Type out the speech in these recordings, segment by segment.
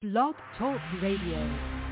Blog Talk Radio.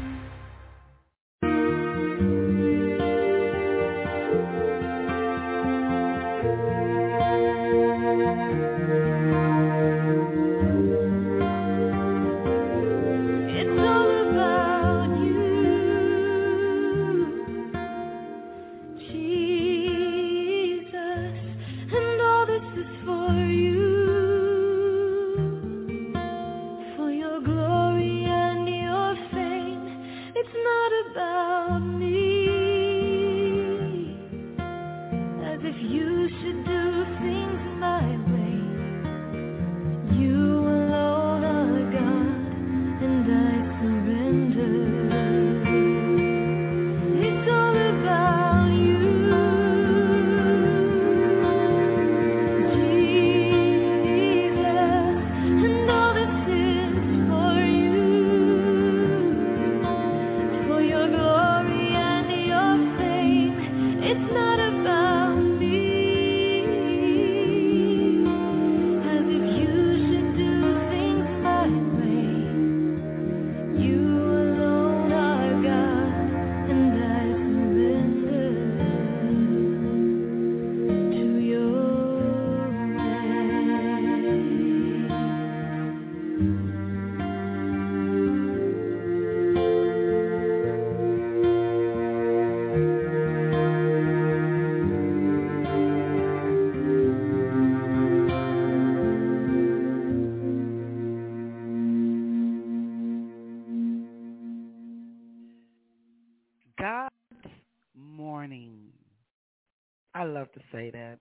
I love to say that.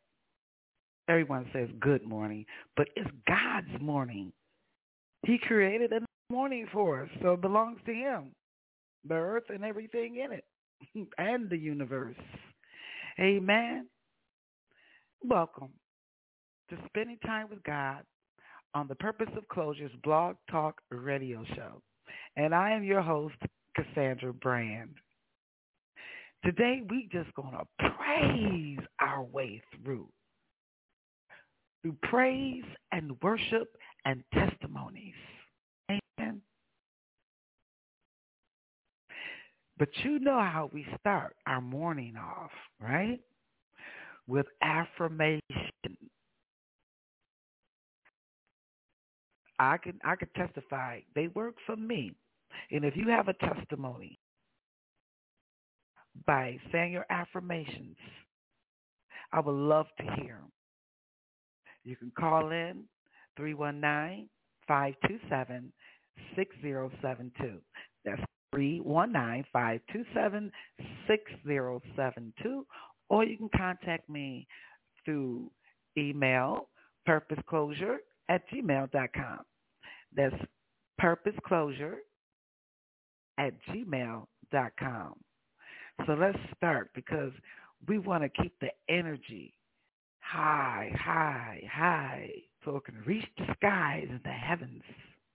Everyone says good morning, but it's God's morning. He created a morning for us, so it belongs to him, the earth and everything in it, and the universe. Amen. Welcome to Spending Time with God on the Purpose of Closure's Blog Talk Radio Show. And I am your host, Cassandra Brand. Today, we just going to praise our way through praise and worship and testimonies. Amen. But you know how we start our morning off, right? With affirmation. I can testify. They work for me. And if you have a testimony, by saying your affirmations, I would love to hear them. You can call in 319-527-6072. That's 319-527-6072. Or you can contact me through email, purposeclosure@gmail.com. That's purposeclosure@gmail.com. So let's start because we want to keep the energy high, so it can reach the skies and the heavens.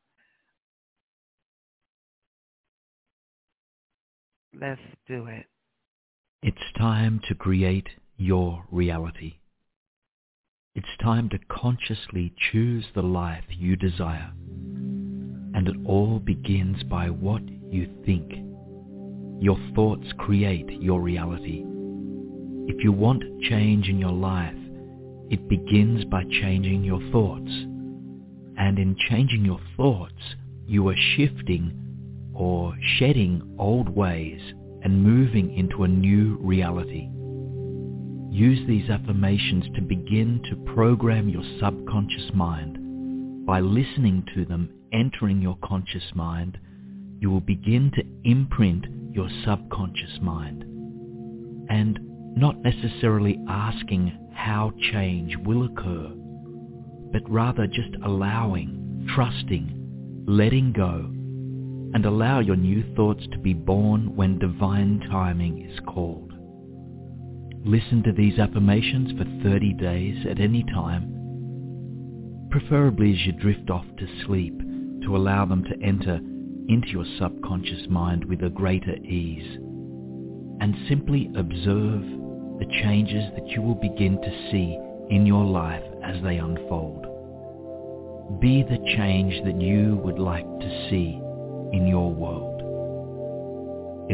Let's do it. It's time to create your reality. It's time to consciously choose the life you desire. And it all begins by what you think. Your thoughts create your reality. If you want change in your life, it begins by changing your thoughts. And in changing your thoughts, you are shifting or shedding old ways and moving into a new reality. Use these affirmations to begin to program your subconscious mind. By listening to them entering your conscious mind, you will begin to imprint your subconscious mind, and not necessarily asking how change will occur, but rather just allowing, trusting, letting go, and allow your new thoughts to be born when divine timing is called. Listen to these affirmations for 30 days at any time, preferably as you drift off to sleep, to allow them to enter into your subconscious mind with a greater ease, and simply observe the changes that you will begin to see in your life as they unfold. Be the change that you would like to see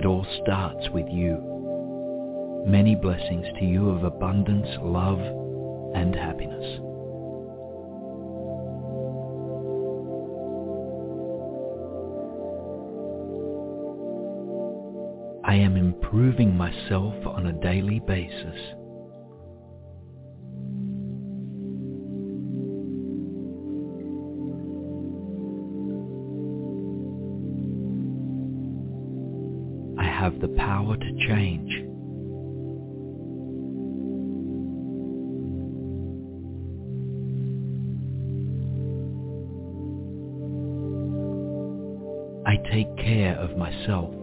it all starts with you. Many blessings to you of abundance, love, and happiness. I am improving myself on a daily basis. I have the power to change. I take care of myself.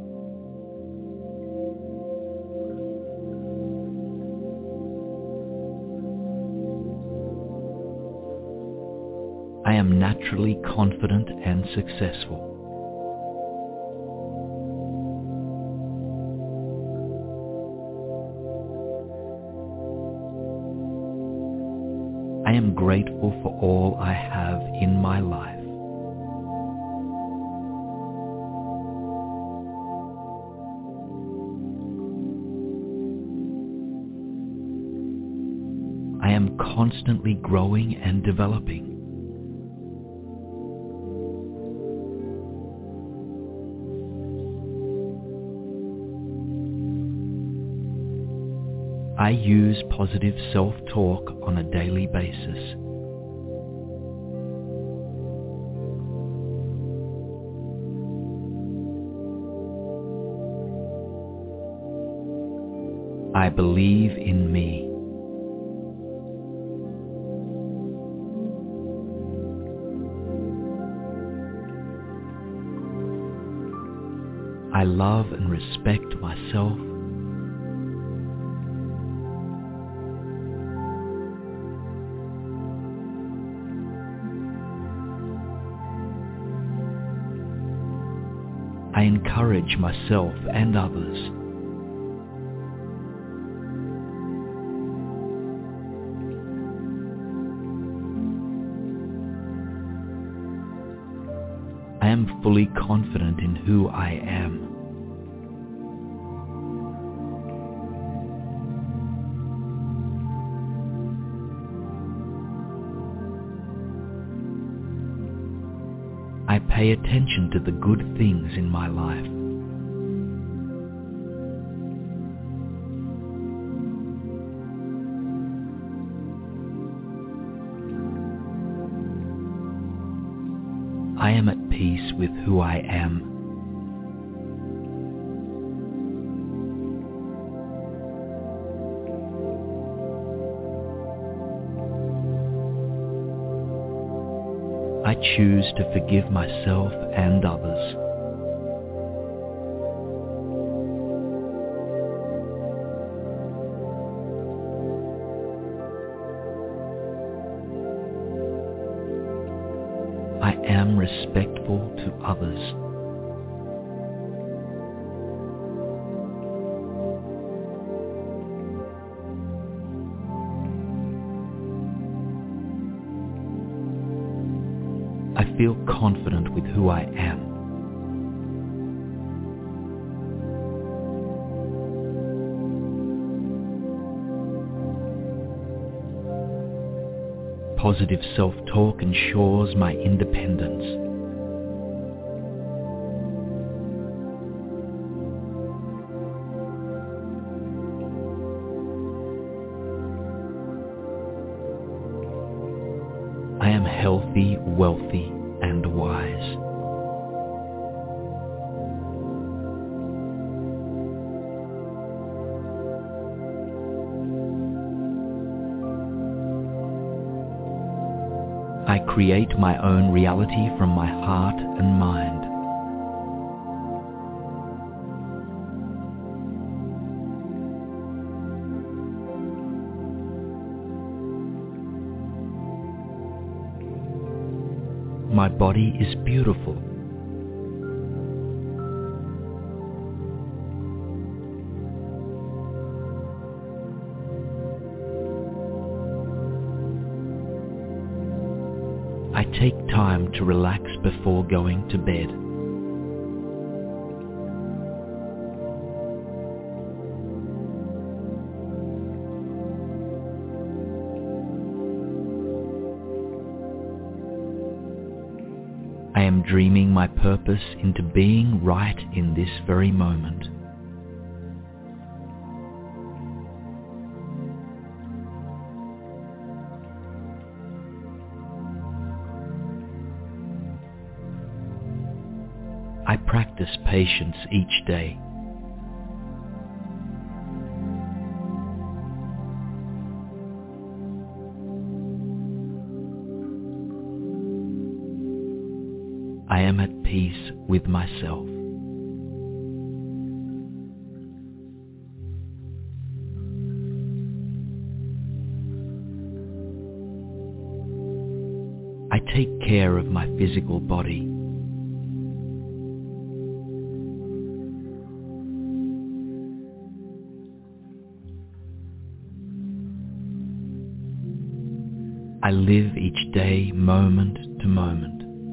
I am naturally confident and successful. I am grateful for all I have in my life. I am constantly growing and developing. I use positive self-talk on a daily basis. I believe in me. I love and respect myself. I encourage myself and others. I am fully confident in who I am. I pay attention to the good things in my life. I am at peace with who I am. I choose to forgive myself and others. I am respectful to others. I feel confident with who I am. Positive self-talk ensures my independence. I am healthy, wealthy, and wise. I create my own reality from my heart and mind. My body is beautiful. I take time to relax before going to bed. dreaming my purpose into being right in this very moment. I practice patience each day. I am at peace with myself. I take care of my physical body. I live each day moment to moment.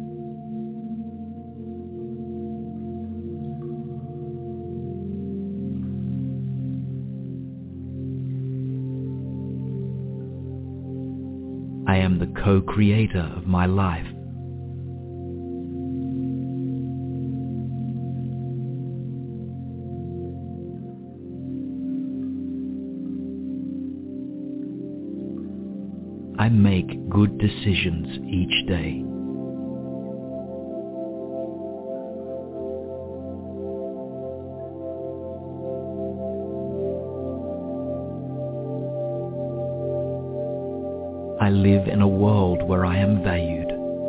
I am the co-creator of my life. I make good decisions each day. I live in a world where I am valued.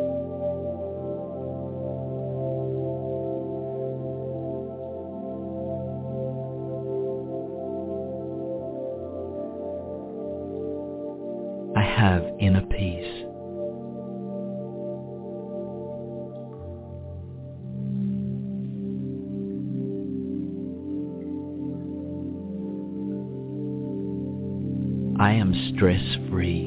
I have inner peace. I am stress-free.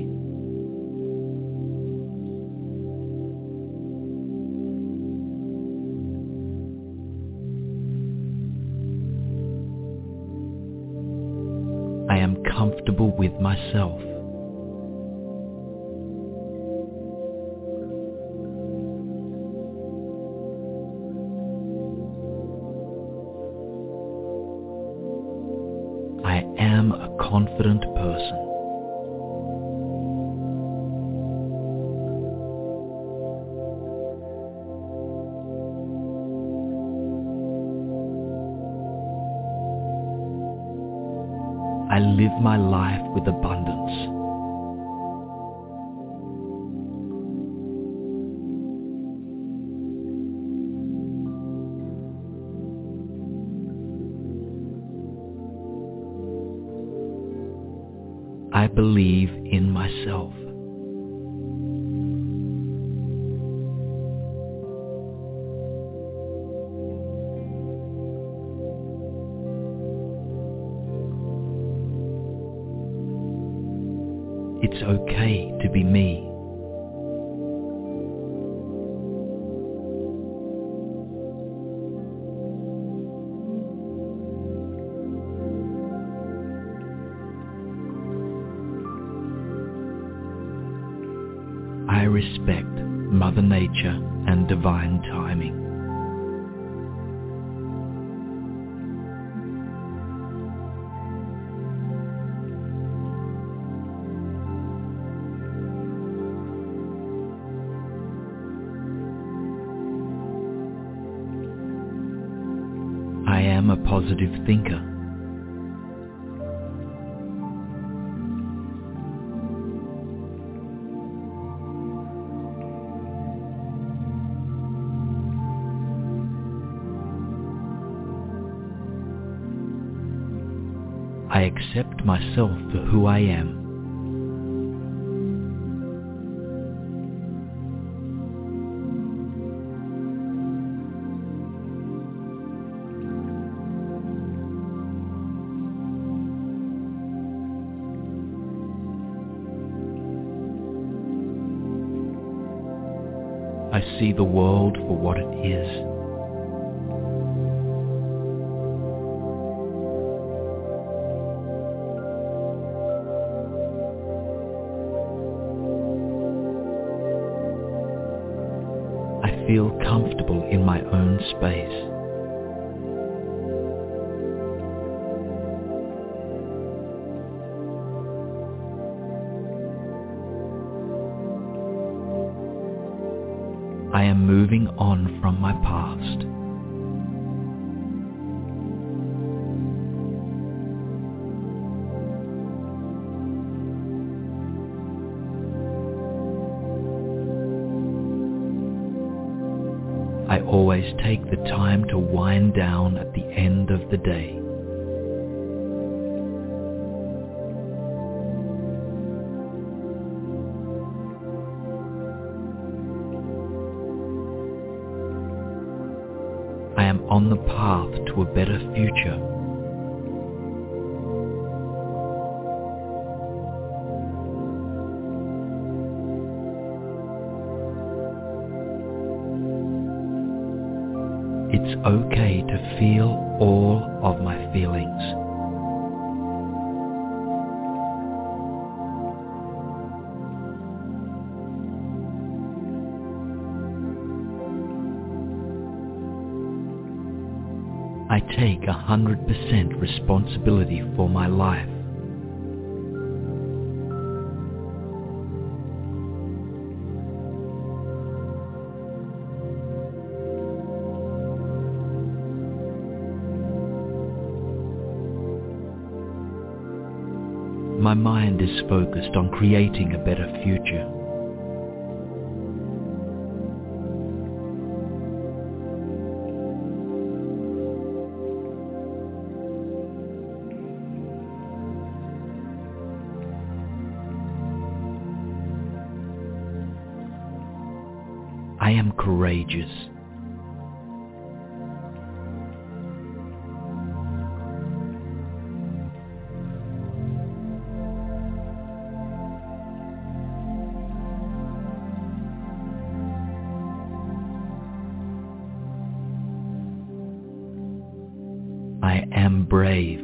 I am comfortable with myself. I am a confident person. I live my life with abundance. I believe in myself. It's okay to be me. I respect Mother Nature and divine timing. I am a positive thinker. I accept myself for who I am. I see the world for what it is. I feel comfortable in my own space. I am moving on from my past. I always take the time to wind down at the end of the day. I am on the path to a better future. It's okay to feel all of my feelings. I take 100% responsibility for my life. My mind is focused on creating a better future. I am courageous. I am brave.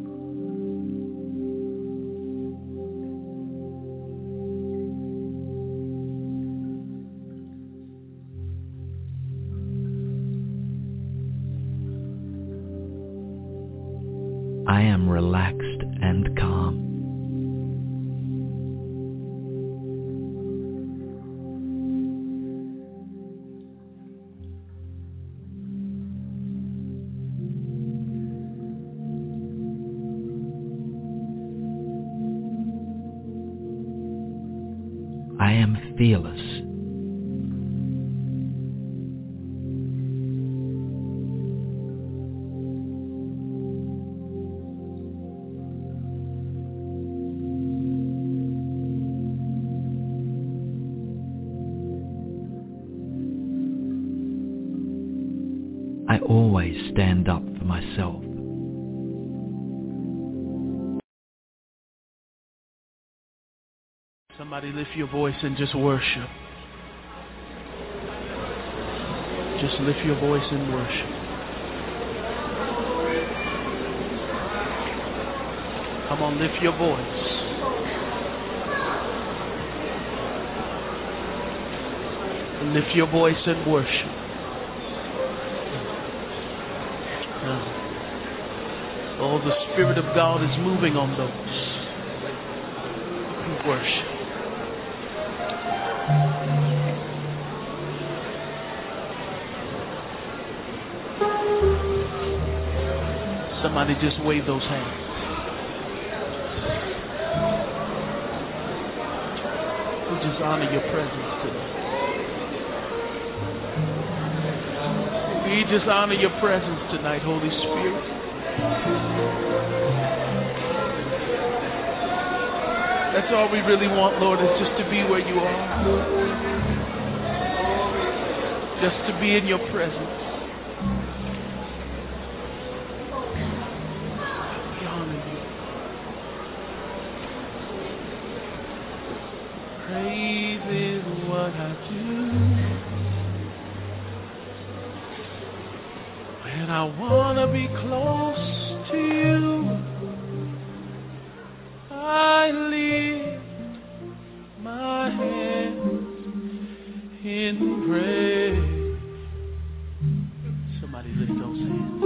I am relaxed and calm. I am fearless. I always stand up for myself. Somebody lift your voice and just worship. Just lift your voice and worship. Come on, lift your voice. Lift your voice and worship. Oh, the Spirit of God is moving on those who worship. Somebody just wave those hands. We just honor your presence today. We just honor your presence tonight, Holy Spirit. That's all we really want, Lord, is just to be where you are. Just to be in your presence. We honor you. Praise is what I do when I want to be close to you. I lift my hands in praise. lift those hands.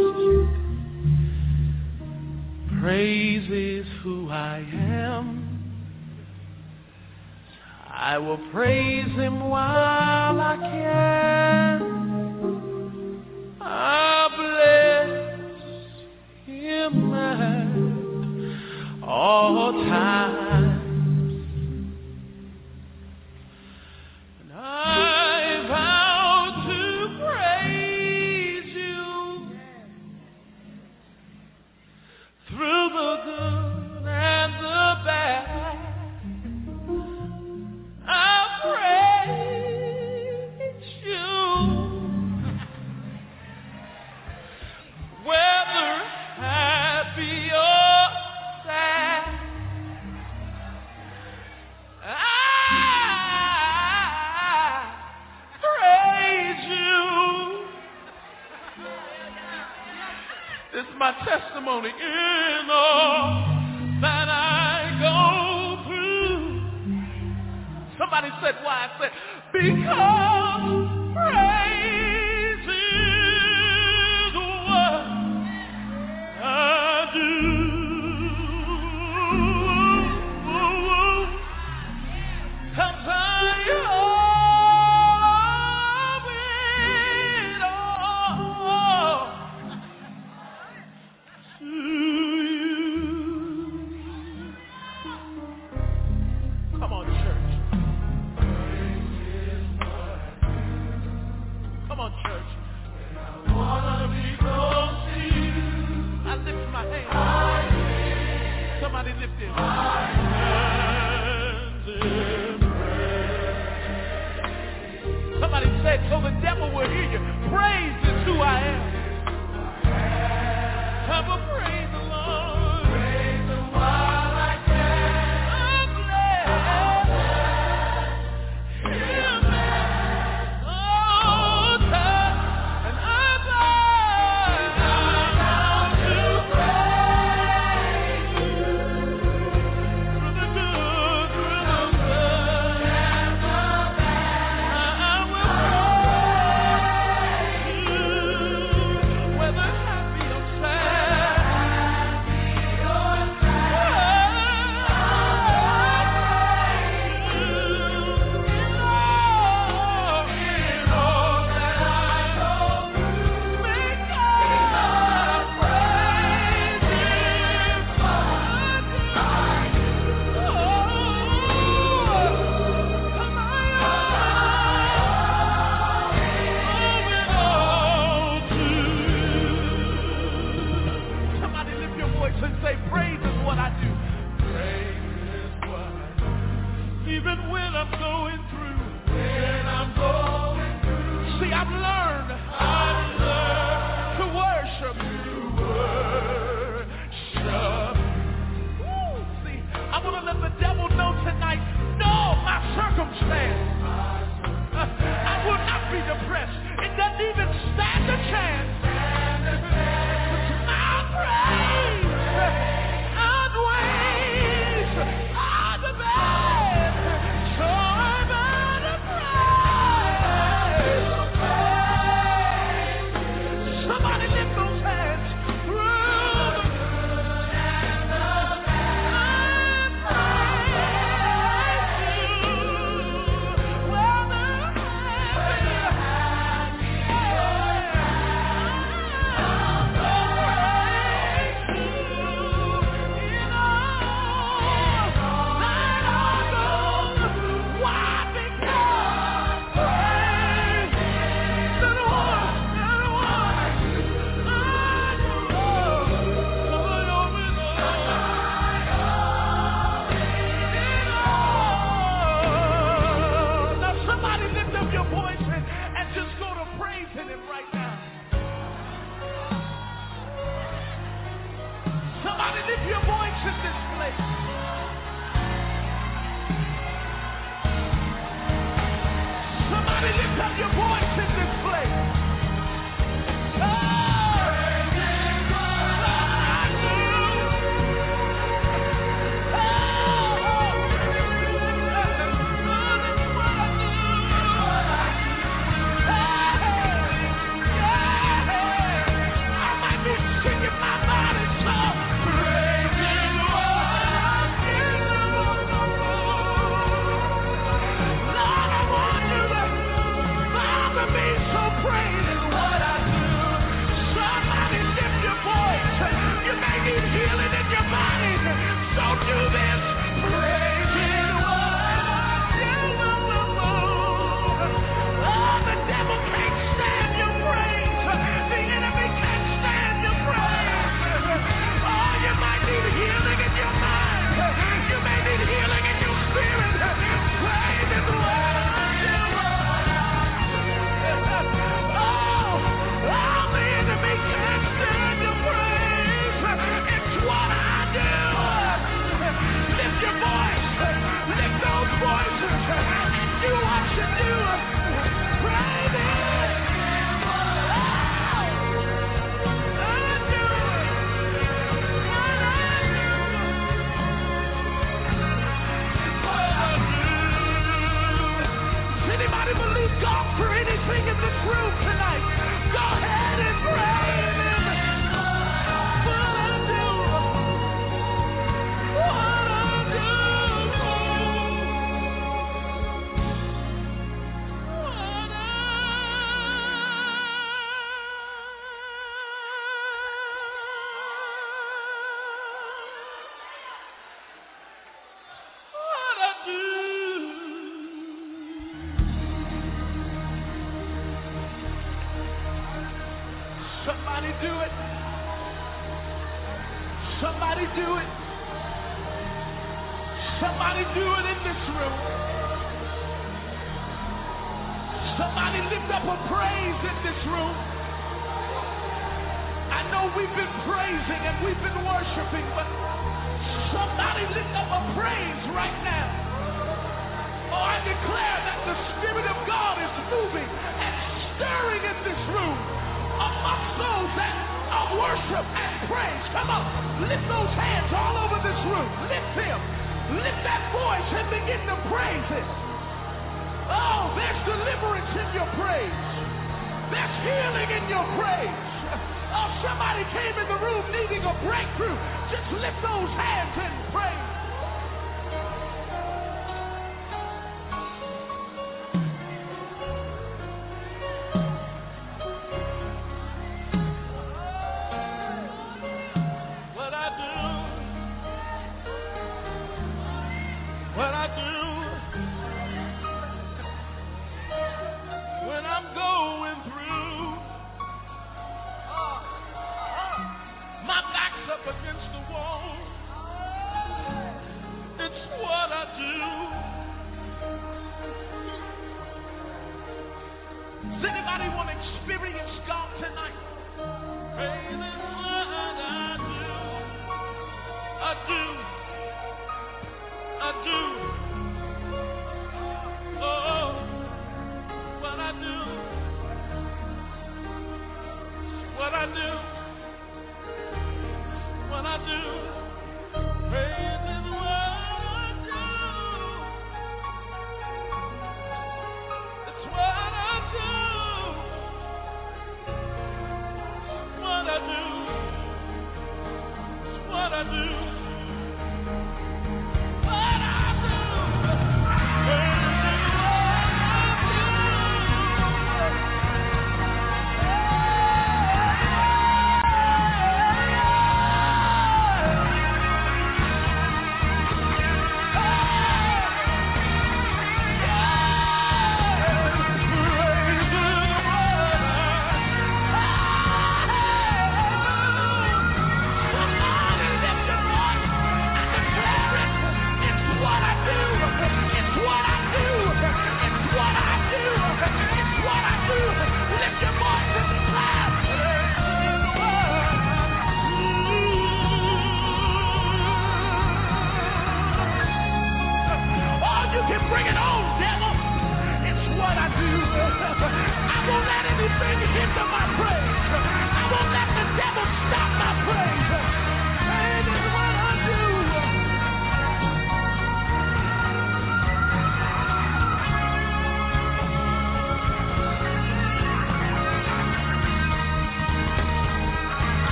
Praise is who I am. I will praise him while I can. I bless him at all times. And I vow to praise you through the good and the bad. I praise you, whether happy or sad. I praise you. This is my testimony in all that I go through. Somebody said why? I said, because praise is what I do. 'Cause I owe it all to you. Come on, church. Come on, church. I wanna be close to you. I lift my hand. Somebody lift it. My hands in praise. Somebody said so the devil will hear you. Praise is who I am. I will praise the Lord. Praise him while I can. I'm blessed. Him at all times. And I'm bound to praise you through the good, through the good and the bad. I will praise you. Somebody do it. Somebody do it. Somebody do it in this room. Somebody lift up a praise in this room. I know we've been praising and we've been worshiping, but somebody lift up a praise right now. Oh, I declare that the Spirit of God is moving and stirring in this room amongst those that are worship and praise. Come on, lift those hands all over this room. Lift them. Lift that voice and begin to praise it. Oh, there's deliverance in your praise. There's healing in your praise. Oh, somebody came in the room needing a breakthrough. Just lift those hands and praise.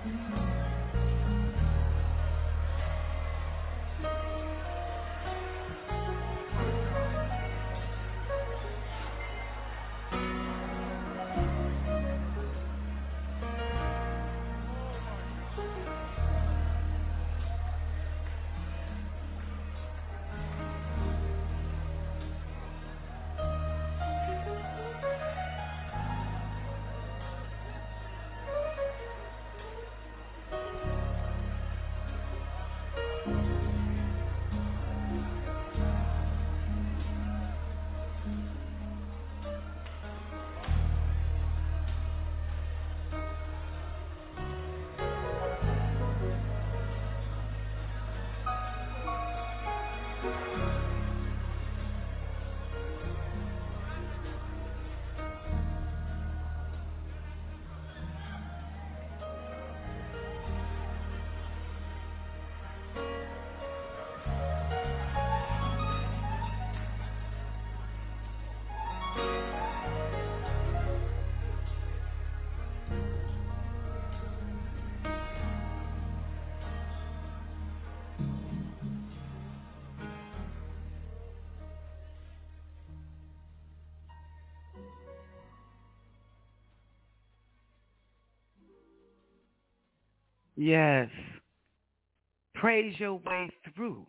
Yes. Praise your way through.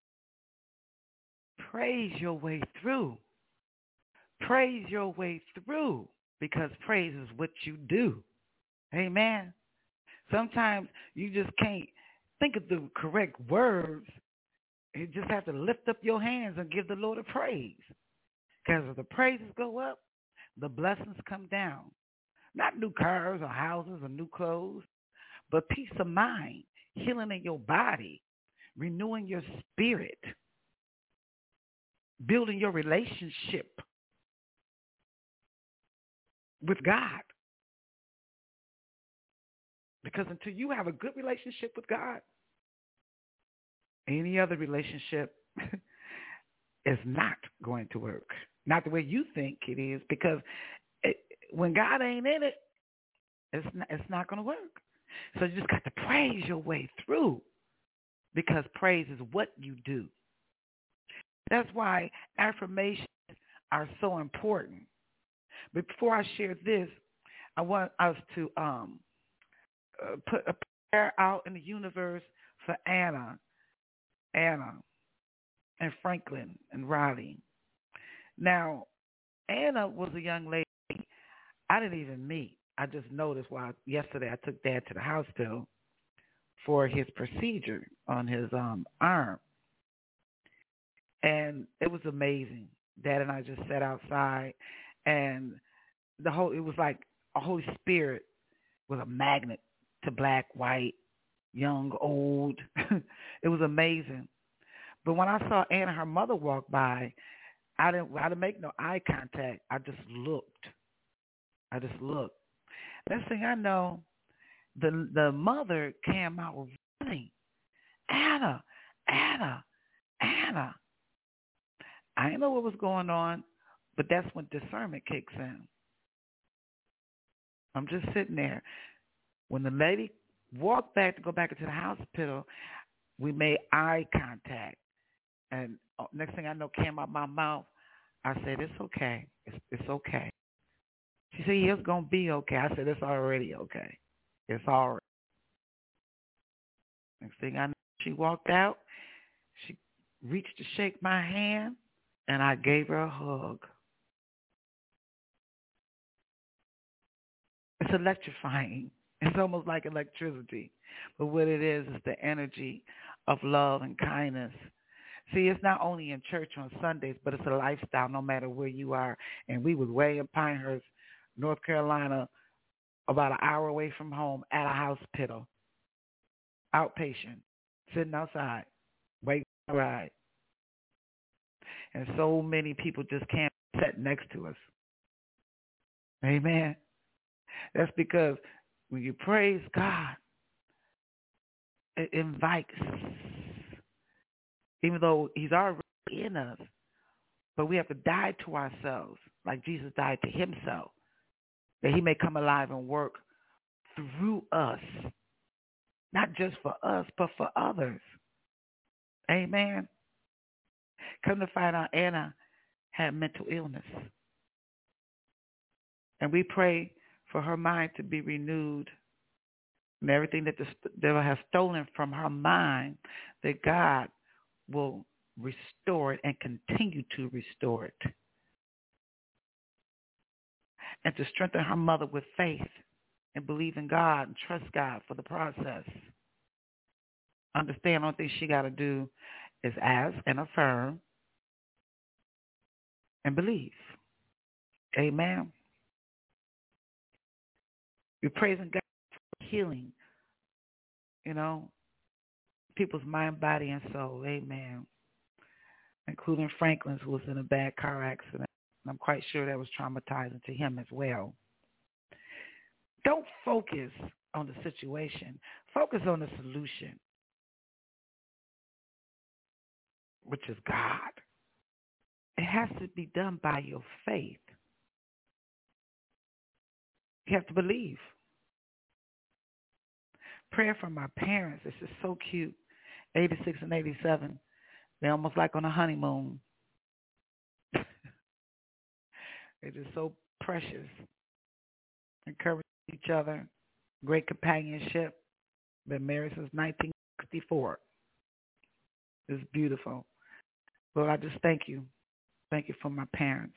Praise your way through. Praise your way through, because praise is what you do. Amen. Sometimes you just can't think of the correct words. You just have to lift up your hands and give the Lord a praise. Because if the praises go up, the blessings come down. Not new cars or houses or new clothes, but peace of mind, healing in your body, renewing your spirit, building your relationship with God. Because until you have a good relationship with God, any other relationship is not going to work. Not the way you think it is, because when God ain't in it, it's not going to work. So you just got to praise your way through, because praise is what you do. That's why affirmations are so important. But before I share this, I want us to put a prayer out in the universe for Anna, and Franklin, and Riley. Now, Anna was a young lady I didn't even meet. I just noticed while yesterday I took Dad to the hospital for his procedure on his arm. And it was amazing. Dad and I just sat outside, and it was like a Holy Spirit was a magnet to black, white, young, old. It was amazing. But when I saw Anna, her mother, walk by, I didn't make no eye contact. I just looked. Next thing I know, the mother came out running. Anna. I didn't know what was going on, but that's when discernment kicks in. I'm just sitting there. When the lady walked back to go back into the hospital, we made eye contact. And next thing I know came out my mouth, I said, it's okay. It's okay. She said, yeah, it's going to be okay. I said, it's already okay. It's all right. Next thing I know, she walked out. She reached to shake my hand, and I gave her a hug. It's electrifying. It's almost like electricity. But what it is the energy of love and kindness. See, it's not only in church on Sundays, but it's a lifestyle no matter where you are. And we was way in Pinehurst, North Carolina, about an hour away from home at a hospital, outpatient, sitting outside, waiting for a ride. And so many people just can't sit next to us. Amen. That's because when you praise God, it invites, even though he's already in us, but we have to die to ourselves like Jesus died to himself, that he may come alive and work through us. not just for us, but for others. Amen. Come to find out, Anna had mental illness. And we pray for her mind to be renewed and everything that the devil has stolen from her mind, that God will restore it and continue to restore it. And to strengthen her mother with faith and believe in God and trust God for the process. Understand, only thing she got to do is ask and affirm and believe. Amen. We're praising God for healing, people's mind, body, and soul. Amen. Including Franklin's, who was in a bad car accident. I'm quite sure that was traumatizing to him as well. Don't focus on the situation. Focus on the solution, which is God. It has to be done by your faith. You have to believe. Prayer for my parents. This is so cute. 86 and 87. They're almost like on a honeymoon. They're just so precious. Encourage each other. Great companionship. Been married since 1964. It's beautiful. Lord, I just thank you. Thank you for my parents.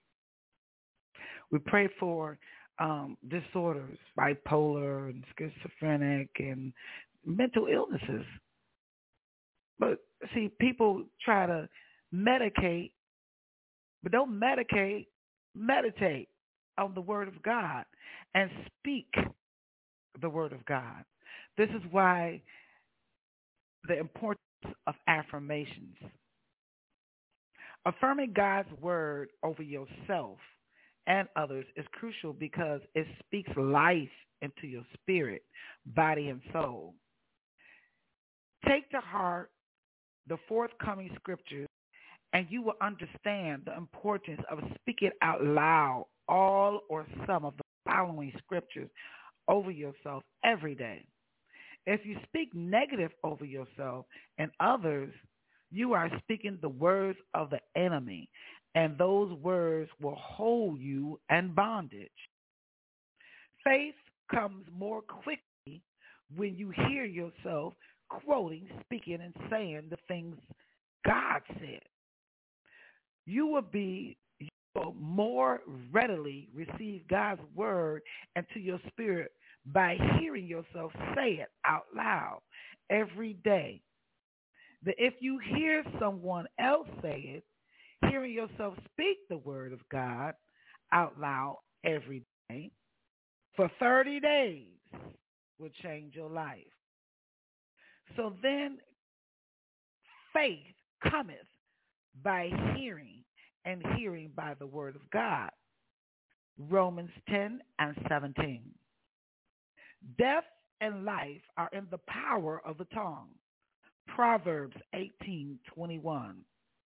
We pray for disorders, bipolar and schizophrenic and mental illnesses. But see, people try to medicate, but don't medicate, meditate on the Word of God and speak the Word of God. This is why the importance of affirmations. Affirming God's Word over yourself and others is crucial because it speaks life into your spirit, body, and soul. Take to heart the forthcoming scriptures, and you will understand the importance of speaking out loud all or some of the following scriptures over yourself every day. If you speak negative over yourself and others, you are speaking the words of the enemy, and those words will hold you in bondage. Faith comes more quickly when you hear yourself quoting, speaking, and saying the things God said. You will more readily receive God's word into your spirit by hearing yourself say it out loud every day. That if you hear someone else say it, hearing yourself speak the word of God out loud every day for 30 days will change your life. So then faith cometh by hearing, and hearing by the word of God. Romans 10 and 17. Death and life are in the power of the tongue. Proverbs 18:21.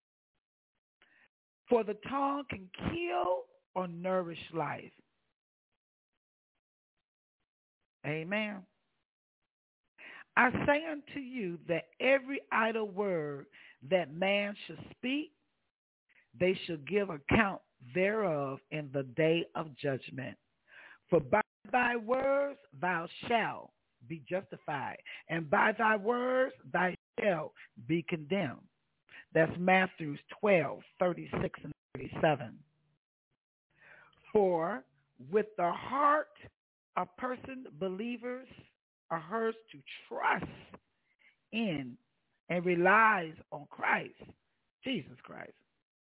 For the tongue can kill or nourish life. Amen. I say unto you that every idle word that man should speak, they shall give account thereof in the day of judgment. For by thy words thou shalt be justified, and by thy words thou shalt be condemned. That's Matthew 12:36 and 37. For with the heart a person, believers, are hers to trust in and relies on Christ, Jesus Christ.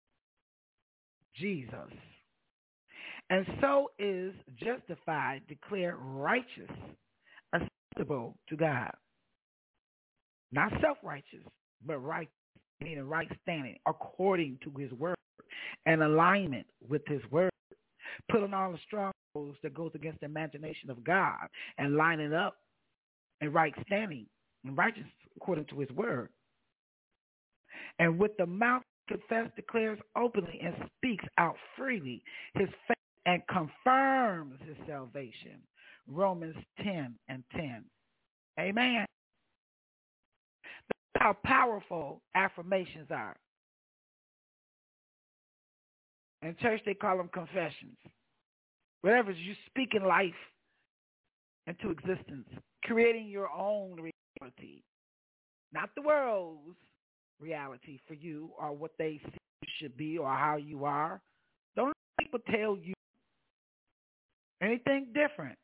Jesus. And so is justified, declared righteous, acceptable to God. Not self-righteous, but righteous, meaning right standing, according to his word, and alignment with his word. Putting all the strongholds that goes against the imagination of God and lining up in right standing and righteous according to his word. And with the mouth confess, declares openly, and speaks out freely his faith and confirms his salvation. Romans 10 and 10. Amen. how powerful affirmations are. In church, they call them confessions. Whatever, you speaking life into existence, creating your own reality, not the world's reality for you or what they see you should be or how you are. Don't let people tell you anything different.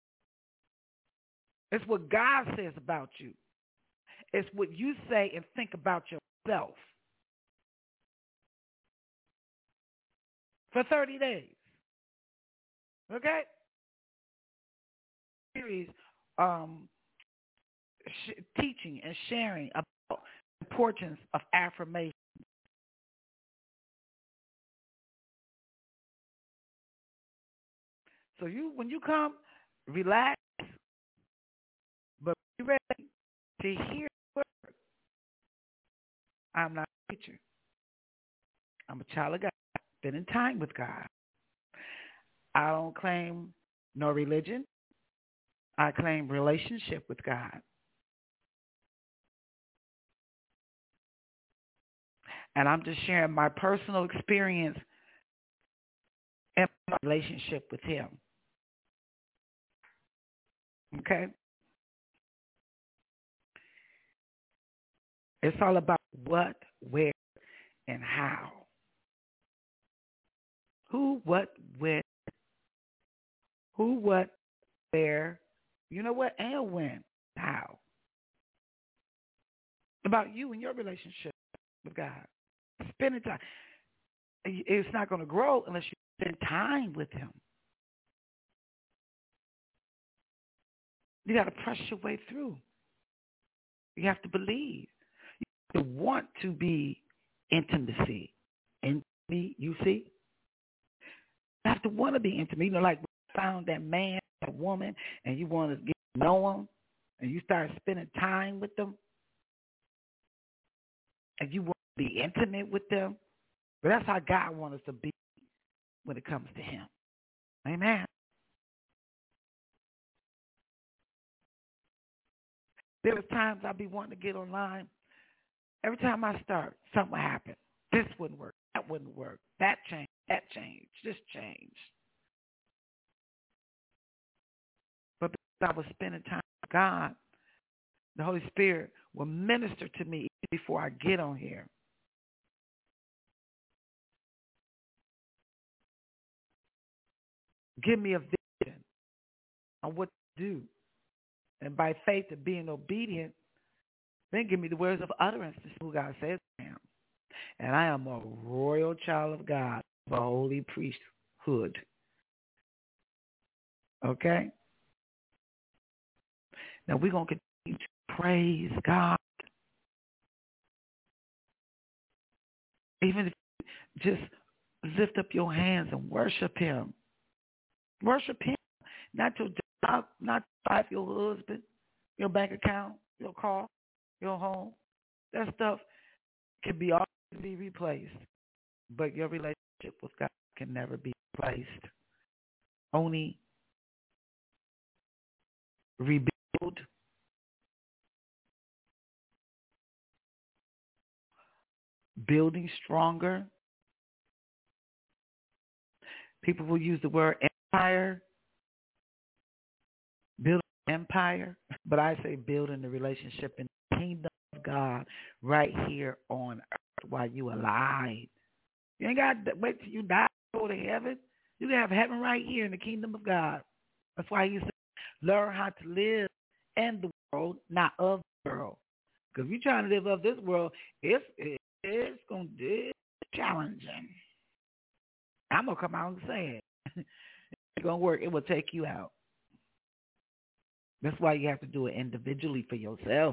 It's what God says about you. It's what you say and think about yourself. For 30 days. Okay? Series teaching and sharing about the importance of affirmation. So when you come, relax, but be ready to hear the word. I'm not a preacher. I'm a child of God, spending time with God. I don't claim no religion. I claim relationship with God. And I'm just sharing my personal experience and my relationship with Him. Okay? It's all about what, where, and how. Who, what, when. Who, what, where. You know what? And when. How. About you and your relationship with God. Spending time. It's not going to grow unless you spend time with Him. You got to press your way through. You have to believe. You want to be intimacy. Intimacy, you see? You have to want to be intimate. You know, like we found that man, that woman, and you want to get to know them, and you start spending time with them, and you want to be intimate with them. But that's how God wants us to be when it comes to Him. Amen. There was times I'd be wanting to get online. Every time I start, something would happen. This wouldn't work. That wouldn't work. That changed. That changed. This changed. But because I was spending time with God, the Holy Spirit will minister to me before I get on here. Give me a vision on what to do. And by faith and being obedient, then give me the words of utterance to who God says I am. And I am a royal child of God, a holy priesthood. Okay? Now we're going to continue to praise God. Even if you just lift up your hands and worship Him. Worship Him. Not your job, not your wife, your husband, your bank account, your car, your home. That stuff can be all be replaced. But your relationship with God can never be replaced. Only rebuild, building stronger. People will use the word empire, build an empire, but I say building the relationship in the kingdom of God right here on earth while you alive. You ain't got to wait till you die to go to heaven. You can have heaven right here in the kingdom of God. That's why He said, learn how to live in the world, not of the world. Because if you're trying to live of this world, it's going to be challenging. I'm going to come out and say it. It's going to work. It will take you out. That's why you have to do it individually for yourself.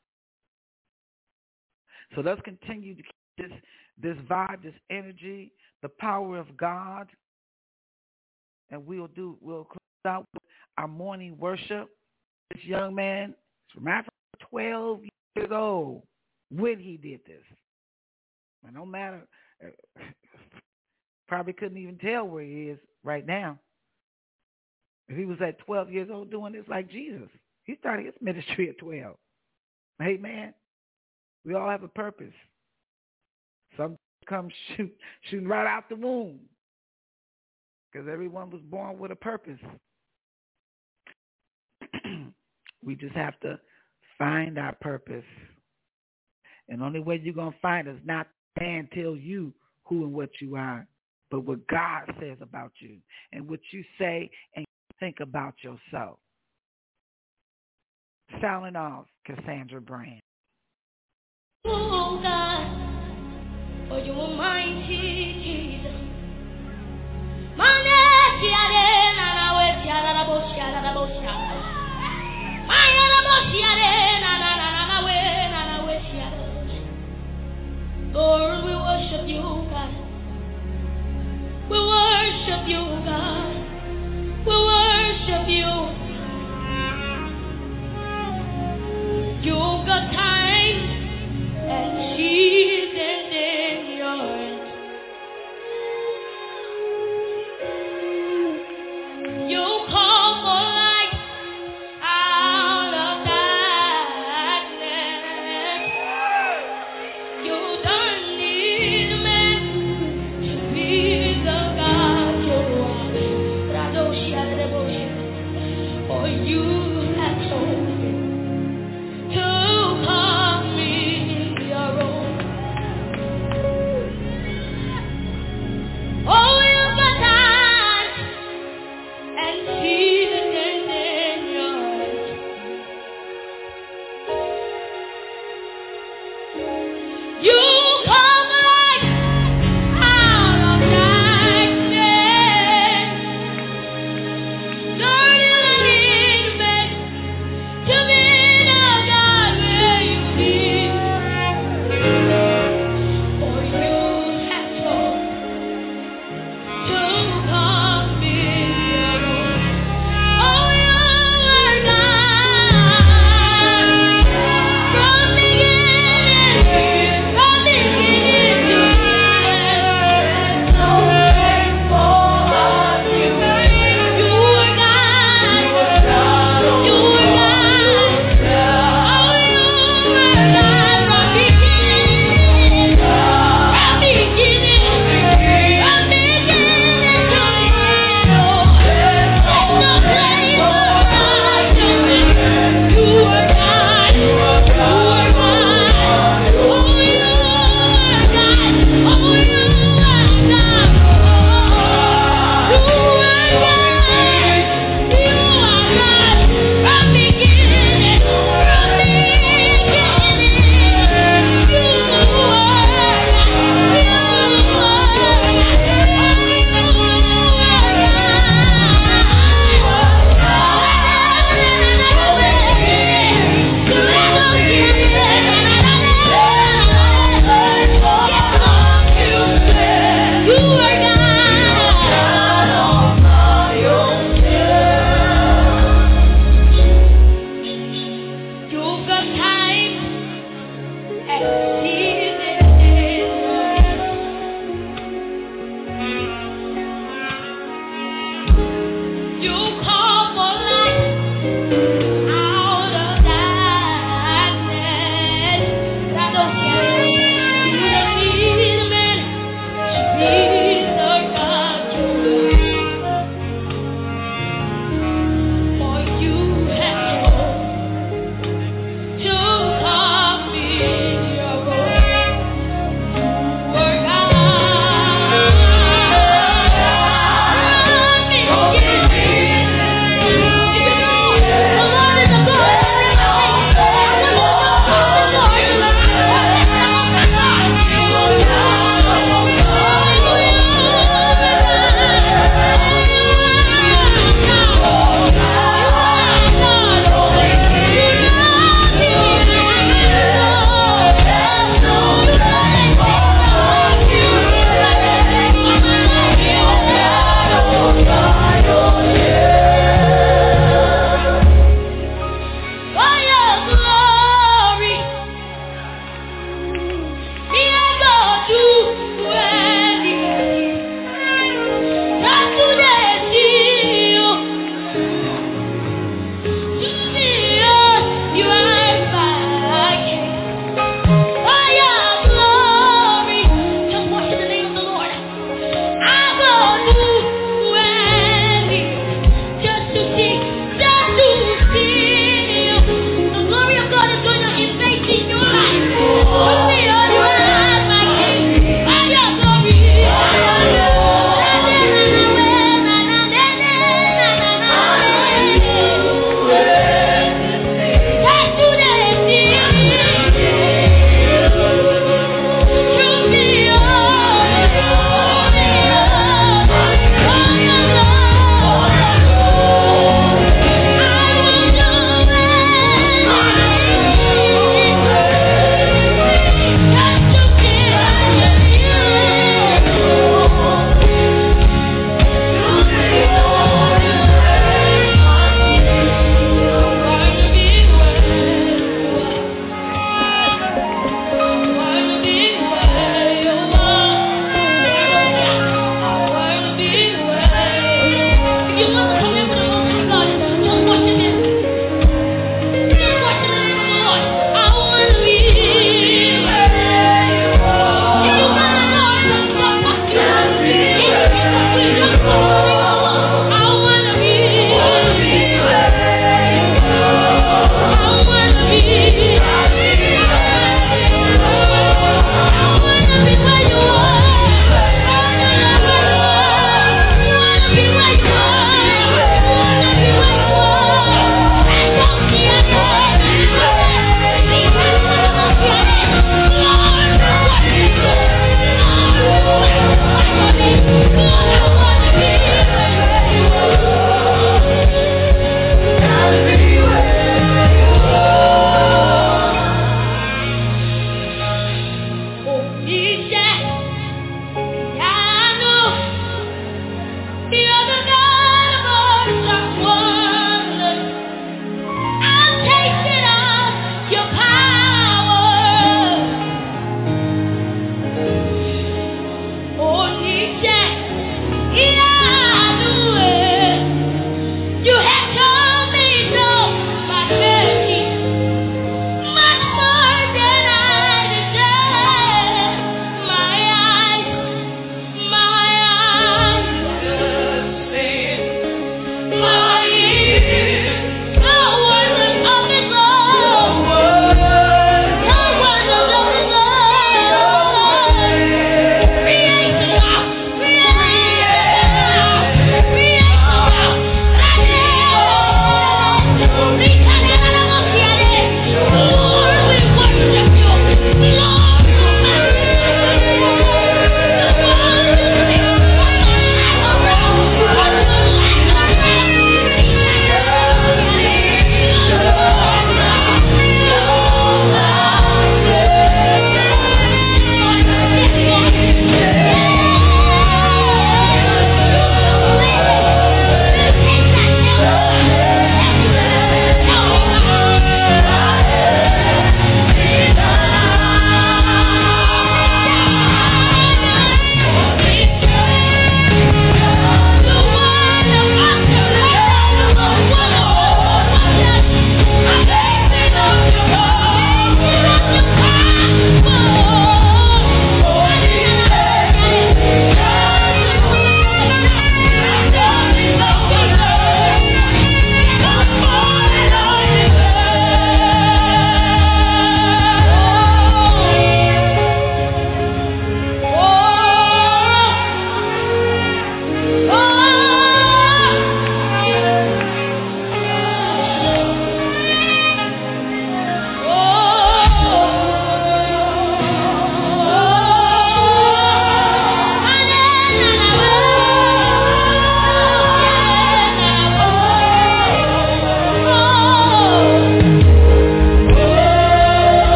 So let's continue to keep this vibe, this energy, the power of God. And we'll close out with our morning worship. This young man, from Africa, 12 years old, when he did this. And no matter, probably couldn't even tell where he is right now. If he was at 12 years old doing this like Jesus, he started his ministry at 12. Amen. We all have a purpose. Some come shooting right out the womb because everyone was born with a purpose. We just have to find our purpose. And the only way you're going to find is not man tell you who and what you are, but what God says about you and what you say and think about yourself. Sounding off, Cassandra Brand. Oh God, for you are mighty Jesus. Mane,